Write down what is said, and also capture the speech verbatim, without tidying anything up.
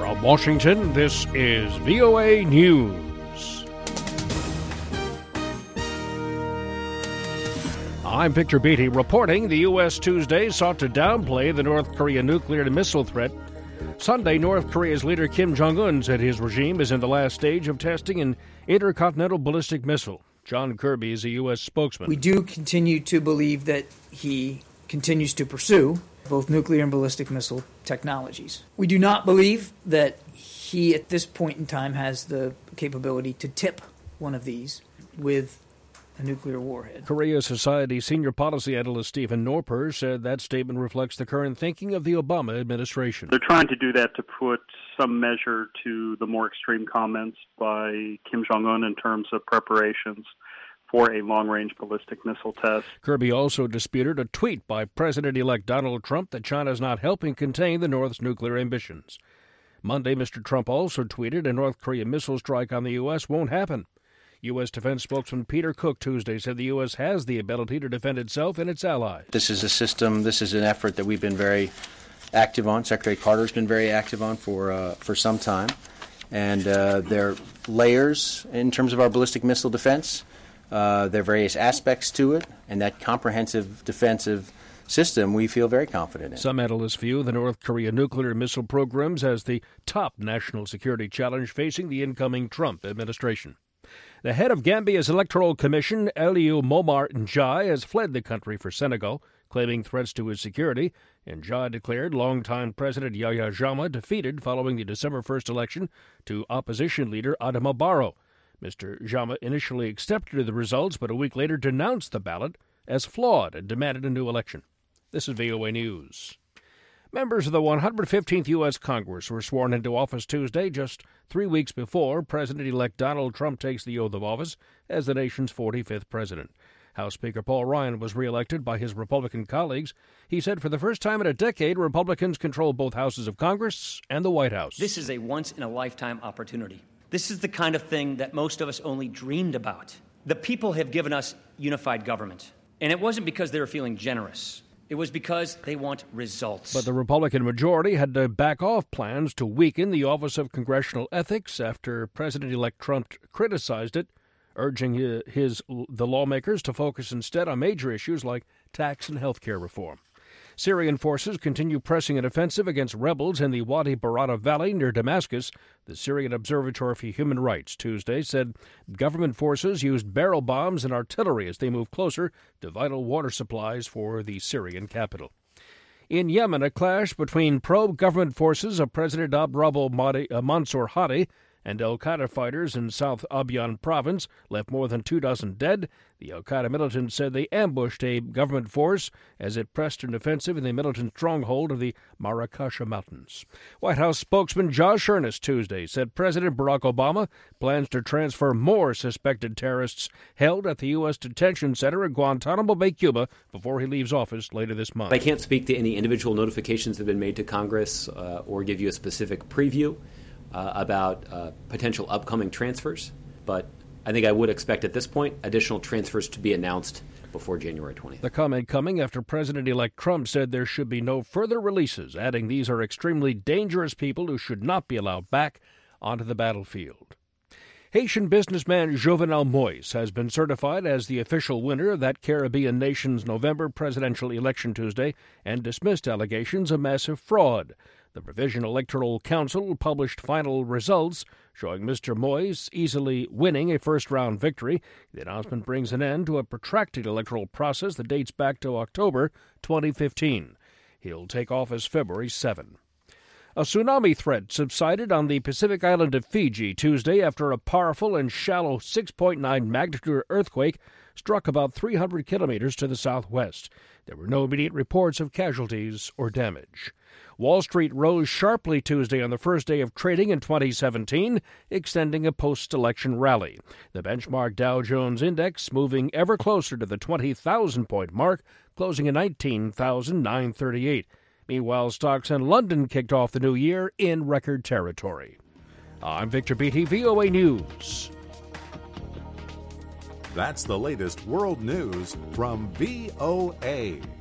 From Washington, this is V O A News. I'm Victor Beatty reporting the U S Tuesday sought to downplay the North Korea nuclear missile threat. Sunday, North Korea's leader Kim Jong-un said his regime is in the last stage of testing an intercontinental ballistic missile. John Kirby is a U S spokesman. We do continue to believe that he continues to pursue both nuclear and ballistic missile technologies. We do not believe that he, at this point in time, has the capability to tip one of these with a nuclear warhead. Korea Society senior policy analyst Stephen Norper said that statement reflects the current thinking of the Obama administration. They're trying to do that to put some measure to the more extreme comments by Kim Jong-un in terms of preparations for a long-range ballistic missile test. Kirby also disputed a tweet by President-elect Donald Trump that China is not helping contain the North's nuclear ambitions. Monday, Mister Trump also tweeted a North Korean missile strike on the U S won't happen. U S Defense spokesman Peter Cook Tuesday said the U S has the ability to defend itself and its allies. This is a system, this is an effort that we've been very active on. Secretary Carter's been very active on for uh, for some time. And uh, there are layers in terms of our ballistic missile defense. Uh, there are various aspects to it, and that comprehensive defensive system we feel very confident in. Some analysts view the North Korea nuclear missile programs as the top national security challenge facing the incoming Trump administration. The head of Gambia's Electoral Commission, Aliou Momar Njai, has fled the country for Senegal, claiming threats to his security. Njai declared longtime President Yahya Jammeh defeated following the December first election to opposition leader Adama Barrow. Mister Jammeh initially accepted the results, but a week later denounced the ballot as flawed and demanded a new election. This is V O A News. Members of the one hundred fifteenth U S Congress were sworn into office Tuesday, just three weeks before President-elect Donald Trump takes the oath of office as the nation's forty-fifth president. House Speaker Paul Ryan was reelected by his Republican colleagues. He said for the first time in a decade, Republicans control both houses of Congress and the White House. This is a once-in-a-lifetime opportunity. This is the kind of thing that most of us only dreamed about. The people have given us unified government. And it wasn't because they were feeling generous. It was because they want results. But the Republican majority had to back off plans to weaken the Office of Congressional Ethics after President-elect Trump criticized it, urging his, his the lawmakers to focus instead on major issues like tax and health care reform. Syrian forces continue pressing an offensive against rebels in the Wadi Barada Valley near Damascus. The Syrian Observatory for Human Rights Tuesday said government forces used barrel bombs and artillery as they moved closer to vital water supplies for the Syrian capital. In Yemen, a clash between pro-government forces of President Abdrabbu'l Mahdi, uh, Mansour Hadi and al-Qaeda fighters in South Abyan province left more than two dozen dead. The al-Qaeda militants said they ambushed a government force as it pressed an offensive in the militant stronghold of the Marrakesha Mountains. White House spokesman Josh Earnest Tuesday said President Barack Obama plans to transfer more suspected terrorists held at the U S detention center at Guantanamo Bay, Cuba, before he leaves office later this month. I can't speak to any individual notifications that have been made to Congress uh, or give you a specific preview Uh, about uh, potential upcoming transfers, but I think I would expect at this point additional transfers to be announced before January twentieth. The comment coming after President-elect Trump said there should be no further releases, adding these are extremely dangerous people who should not be allowed back onto the battlefield. Haitian businessman Jovenel Moïse has been certified as the official winner of that Caribbean nation's November presidential election Tuesday and dismissed allegations of massive fraud. The Provisional Electoral Council published final results showing Mister Moïse easily winning a first-round victory. The announcement brings an end to a protracted electoral process that dates back to October twenty fifteen. He'll take office February seventh. A tsunami threat subsided on the Pacific island of Fiji Tuesday after a powerful and shallow six point nine magnitude earthquake struck about three hundred kilometers to the southwest. There were no immediate reports of casualties or damage. Wall Street rose sharply Tuesday on the first day of trading in twenty seventeen, extending a post-election rally. The benchmark Dow Jones Index moving ever closer to the twenty thousand point mark, closing at nineteen thousand nine hundred thirty-eight. Meanwhile, stocks in London kicked off the new year in record territory. I'm Victor Beatty, V O A News. That's the latest world news from V O A.